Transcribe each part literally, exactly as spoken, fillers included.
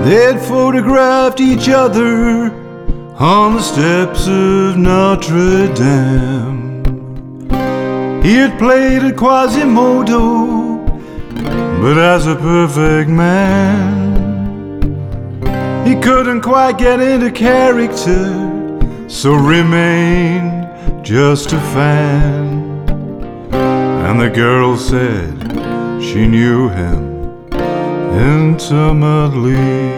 They'd photographed each other on the steps of Notre Dame. He had played at Quasimodo, but as a perfect man, he couldn't quite get into character, so remained just a fan. And the girl said she knew him intimately.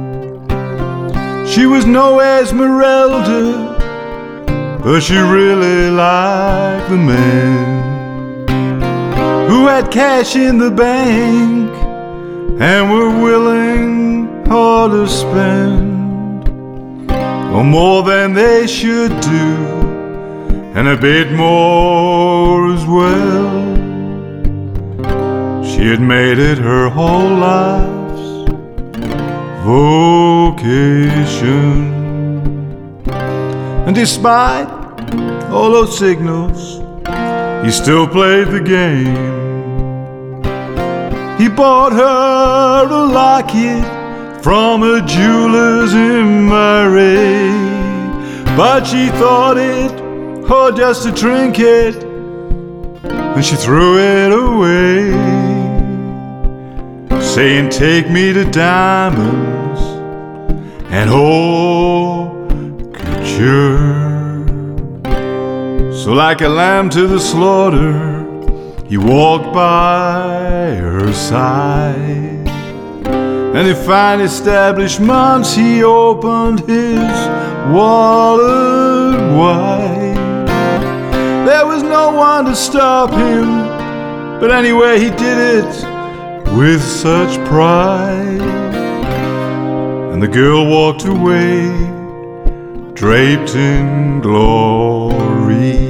She was no Esmeralda, but she really liked the man who had cash in the bank and were willing all to spend, or more than they should do, and a bit more as well. She had made it her whole life's vocation. And despite all those signals, he still played the game. He bought her a locket from a jeweler's in Murray, but she thought it, oh, just a trinket, and she threw it away, saying, take me to diamonds and haute couture. So like a lamb to the slaughter, he walked by her side, and in fine establishments he opened his wallet wide. There was no one to stop him, but anyway he did it with such pride. And the girl walked away, draped in glory.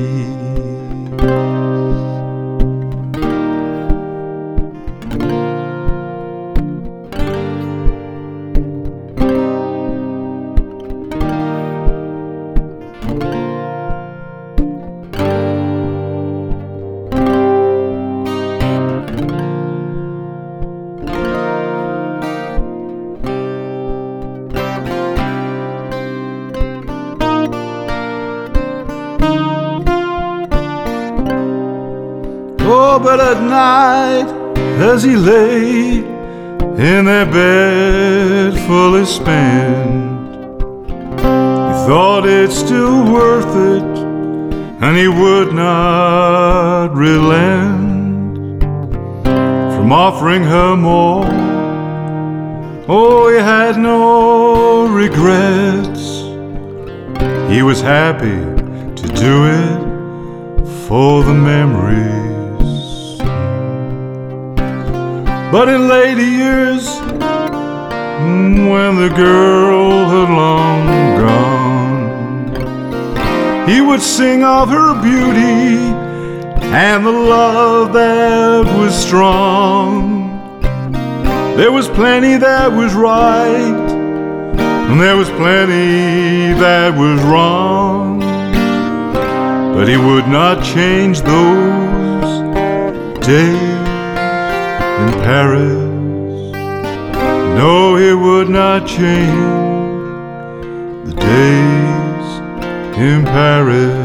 Oh, but at night, as he lay in that bed fully spent, he thought it's still worth it, and he would not relent from offering her more. Oh, he had no regrets. He was happy to do it for the memories. But in later years, when the girl had long gone, he would sing of her beauty and the love that was strong. There was plenty that was right, and there was plenty that was wrong, but he would not change those days in Paris. No, he would not change the days in Paris.